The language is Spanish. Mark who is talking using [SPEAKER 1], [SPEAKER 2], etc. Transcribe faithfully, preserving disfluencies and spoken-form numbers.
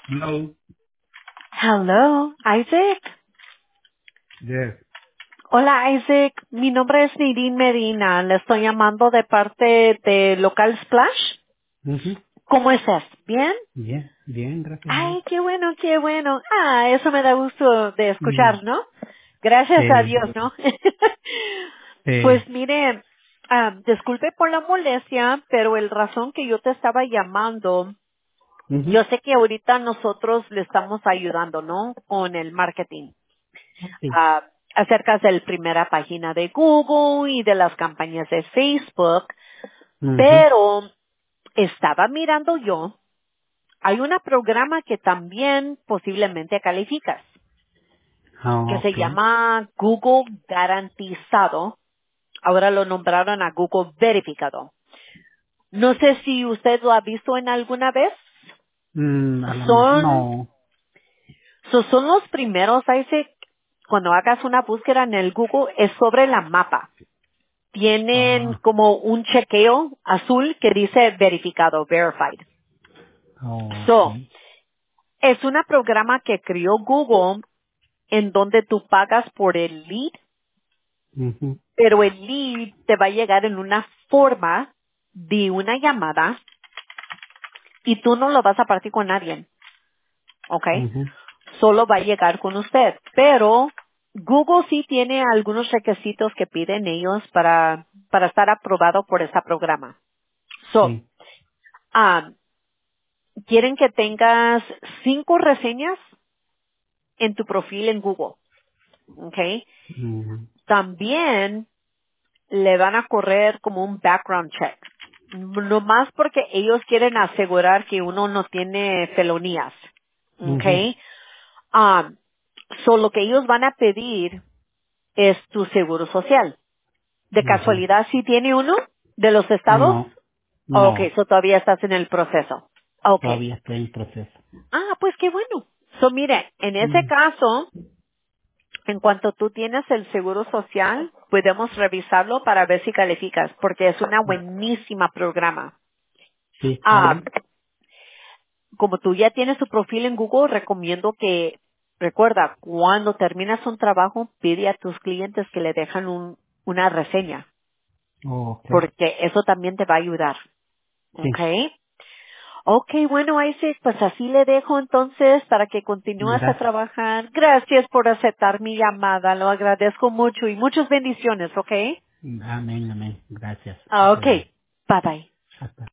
[SPEAKER 1] No.
[SPEAKER 2] Hello, Isaac.
[SPEAKER 1] Yes.
[SPEAKER 2] Hola, Isaac. Mi nombre es Nadine Medina. Le estoy llamando de parte de Local Splash.
[SPEAKER 1] Ujú.
[SPEAKER 2] ¿Cómo estás? ¿Bien?
[SPEAKER 1] Bien, bien, gracias a Dios.
[SPEAKER 2] Ay, qué bueno, qué bueno. Ah, eso me da gusto de
[SPEAKER 1] Mm,
[SPEAKER 2] escuchar, ¿no? Gracias a
[SPEAKER 1] Sí,
[SPEAKER 2] Dios, ¿no?
[SPEAKER 1] sí.
[SPEAKER 2] Pues mire, ah, disculpe por la molestia, pero el razón que yo te estaba llamando,
[SPEAKER 1] Ujú.
[SPEAKER 2] yo sé que ahorita nosotros le estamos ayudando, ¿no? Con el marketing.
[SPEAKER 1] Sí.
[SPEAKER 2] ah, acerca de la primera página de Google y de las campañas de Facebook,
[SPEAKER 1] Ujú.
[SPEAKER 2] pero estaba mirando yo, hay un programa que también posiblemente calificas,
[SPEAKER 1] Ah,
[SPEAKER 2] que se
[SPEAKER 1] ok.
[SPEAKER 2] llama Google Garantizado. Ahora lo nombraron a Google Verificado. No sé si usted lo ha visto en alguna vez.
[SPEAKER 1] Mm, a la me-
[SPEAKER 2] Son,
[SPEAKER 1] no.
[SPEAKER 2] so- son los primeros, Isaac, cuando hagas una búsqueda en el Google, es sobre la mapa. Tienen
[SPEAKER 1] Ah,
[SPEAKER 2] como un chequeo azul que dice verificado, verified.
[SPEAKER 1] ok.
[SPEAKER 2] So, es un programa que creó Google en donde tú pagas por el lead,
[SPEAKER 1] Ujú.
[SPEAKER 2] pero el lead te va a llegar en una forma de una llamada y tú no lo vas a partir con nadie, ¿ok?
[SPEAKER 1] Ujú.
[SPEAKER 2] Solo va a llegar con usted. Pero Google sí tiene algunos requisitos que piden ellos para, para estar aprobado por ese programa. So,
[SPEAKER 1] Sí.
[SPEAKER 2] um, quieren que tengas cinco reseñas en tu perfil en Google, ¿ok?
[SPEAKER 1] Ujú.
[SPEAKER 2] También le van a correr como un background check. No más porque ellos quieren asegurar que uno no tiene felonías, ¿ok?
[SPEAKER 1] Ujú.
[SPEAKER 2] Um, so lo que ellos van a pedir es tu seguro social. ¿De
[SPEAKER 1] Ujú.
[SPEAKER 2] casualidad sí tiene uno de los estados?
[SPEAKER 1] No,
[SPEAKER 2] Okay,
[SPEAKER 1] no.
[SPEAKER 2] so todavía estás en el proceso. Okay.
[SPEAKER 1] Todavía estoy en proceso.
[SPEAKER 2] Ah, pues qué bueno. So mire, en ese
[SPEAKER 1] Mm,
[SPEAKER 2] caso, en cuanto tú tienes el seguro social, podemos revisarlo para ver si calificas, porque es una buenísima programa.
[SPEAKER 1] Sí, está
[SPEAKER 2] Ah,
[SPEAKER 1] bien.
[SPEAKER 2] como tú ya tienes tu perfil en Google, recomiendo que, recuerda, cuando terminas un trabajo, pide a tus clientes que le dejan un, una reseña,
[SPEAKER 1] Ok.
[SPEAKER 2] porque eso también te va a ayudar.
[SPEAKER 1] Sí.
[SPEAKER 2] ¿Ok? Ok, bueno, Isaac, pues así le dejo entonces para que continúes a
[SPEAKER 1] Gracias.
[SPEAKER 2] trabajar. Gracias por aceptar mi llamada, lo agradezco mucho y muchas bendiciones, ¿ok?
[SPEAKER 1] Amén, amén. Gracias.
[SPEAKER 2] Ah, ok,
[SPEAKER 1] Este,
[SPEAKER 2] bye bye.
[SPEAKER 1] hasta